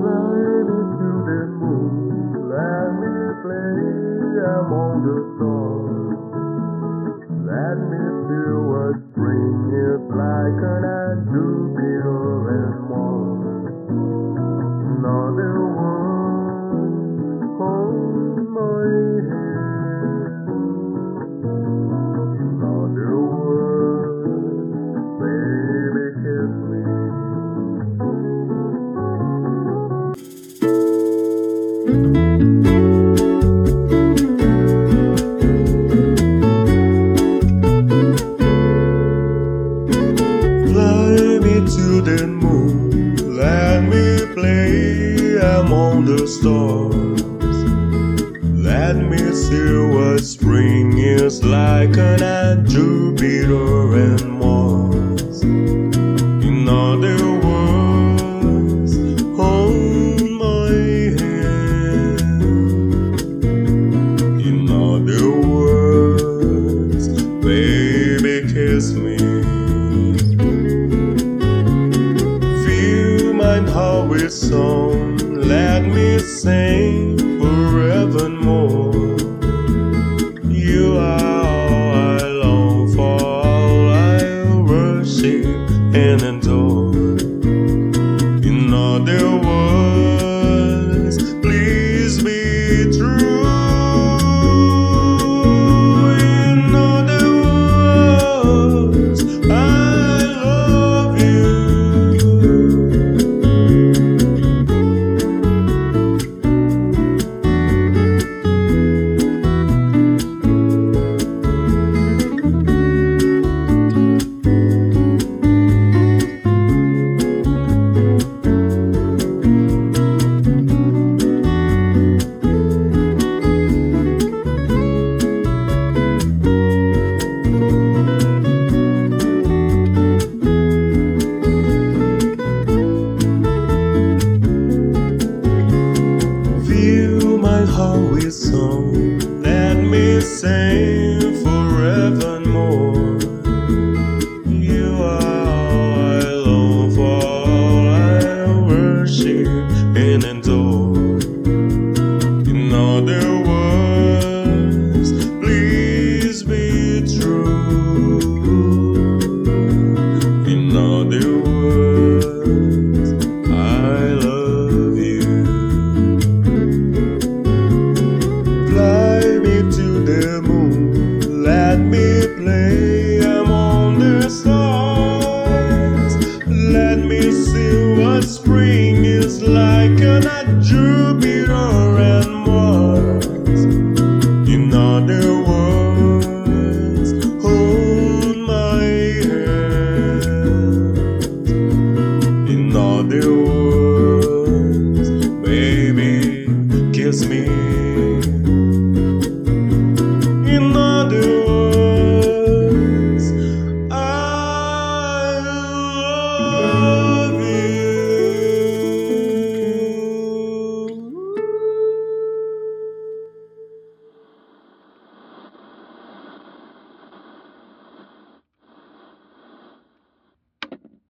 Fly me to the moon, let me play among the stars. Let me feel what spring is like on Jupiter and Mars. Another one, hold my hand. Another one, baby, kiss me. Fly me to the moon, let me play among the stars. Let me see what spring is like on Jupiter and Mars. In other words, hold my hand. In other words, baby, kiss me. Fill my heart with song, let me sing forevermore. You are all I long for, all I worship and adore. In other words, please be true. In other words, I love you. Fill my heart with song, let me sing forevermore. You are all I long for, all I worship and adore. In other words, please be true. In other words, I love you. Fly me to the moon, let me play among the stars. Let me see what spring is like on Jupiter and Mars. In other words, hold my hand. In other words, baby, kiss me.